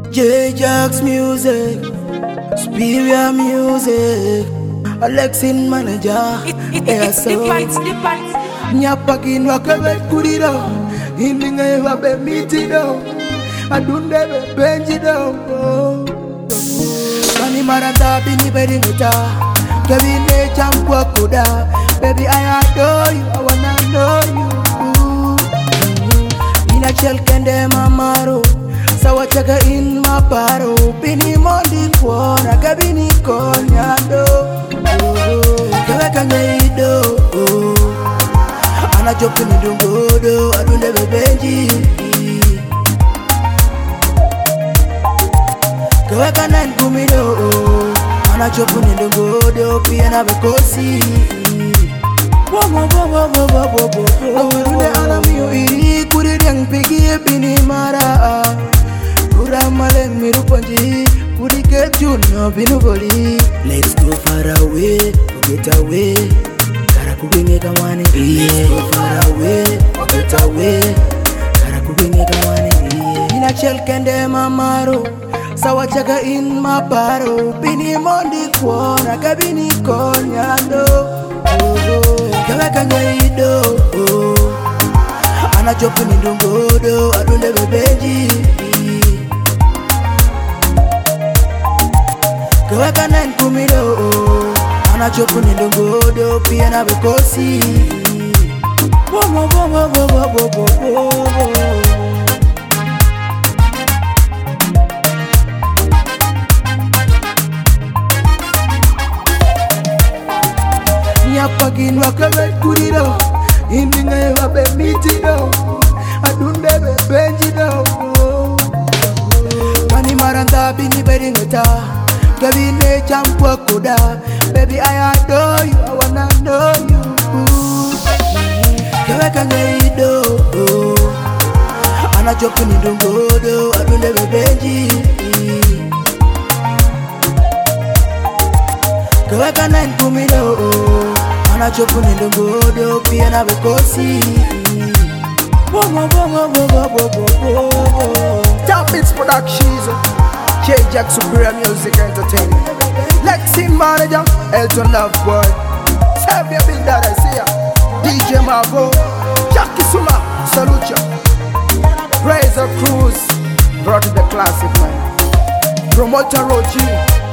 J-Jax music, Superior music, Alexin manager, Nyapakin wakabet kurido, Hindinga eva be mitido, Adunde be benjido. Kani maranta bini beringita, Kevine champwa kuda, baby I adore you, I wanna know you. Ina chel kende mamaro, sawa chaka in maparo, bini mondi kuona, kabini konyado. Kaweka ngeido, anachopu ni dungodo, adunde bebenji. Kaweka nan kumido, anachopu ni dungodo, pia na bekosi. Awurunde anamiyo iri kuri deng pigi bini mara. Kura maleng miru ponji, kuri kejuno binu boli. Let's go far away, get away. Kara kubinge kamane, let's go far away, get away. Kara kubinge kamane, ina chel kende mamaro, sawa chaka in maparo, bini mondi kuona, kabini konyando. Kaweka ngeido, anachopu ni dungodo, adunde bebenji. Kaweka nan kumido, anachopu ni dungodo, pia na bekosi. Nyapakin wakabet kurido, Hindinga eva be mitido, Adunde be benjido. Kani maranta bini beringita, Kevine champwa kuda, baby I adore you, I wanna know you. Kaweka ngeido, anachopu ni dungodo, adunde bebenji. Kaweka nan kumido, anachopu ni dungodo, pia na bekosi. Top Beats Productions, J-Jax Superior Music Entertainment, Lexin Manager, Elton Love Boy, Xavier Big Dad I see ya, DJ Marvo, Jackie Suma, salute ya, Razor Cruz, brought to the classic man, Promoter Rochi.